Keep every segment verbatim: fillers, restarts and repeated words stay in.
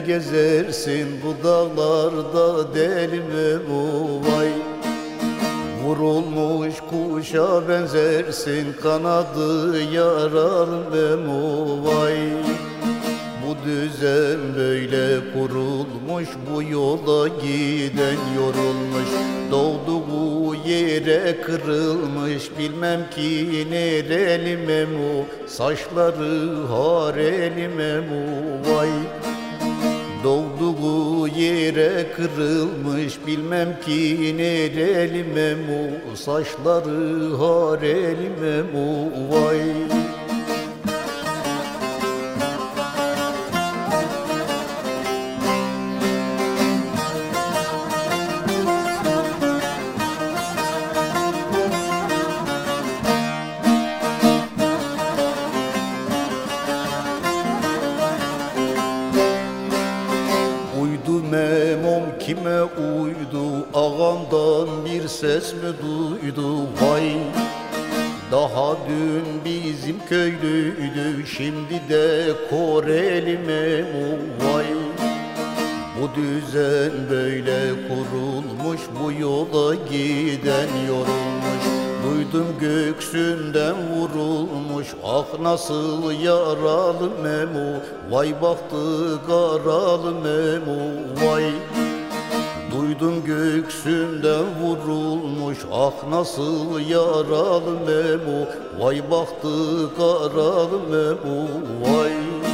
gezersin bu dağlarda deli Memo vay. Vurulmuş kuşa benzersin kanadı yaralı Memo vay. Bu düzen böyle kurulmuş, bu yola giden yorulmuş. Doğduğu yere kırılmış, bilmem ki nereli Memo. Saçları hareli Memo vay. Doğduğu yere kırılmış, bilmem ki nereli Memo. Saçları hareli Memo vay. Memom kime uydu, ağamdan bir ses mi duydu vay. Daha dün bizim köylüydü, şimdi de Koreli Memo vay. Bu düzen böyle kurulmuş, bu yola giden yorulmuş. Duydum göksünden vurulmuş, ah nasıl yaralı Memo. Vay bahtı karalı Memo vay. Duydum göksünden vurulmuş, ah nasıl yaralı Memo. Vay bahtı karalı Memo vay.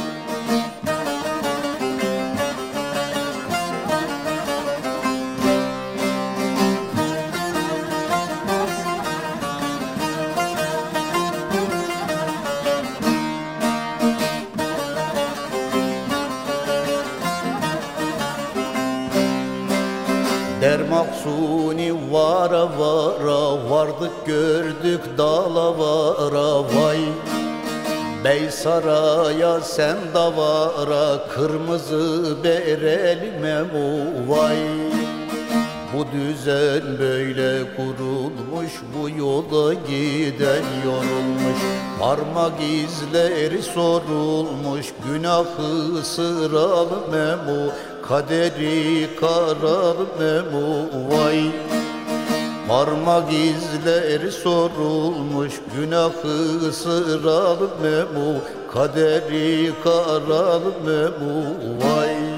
Dermaksuni vara vara, vardık gördük dalavara vay. Bey saraya sen davara, kırmızı bereli Memo vay. Bu düzen böyle kurulmuş, bu yola giden yorulmuş. Parmak izleri sorulmuş, günahı sıralı Memo. Kaderi karalı Memo vay. Parmak izleri sorulmuş, günahı sıralı Memo. Kaderi karalı Memo vay.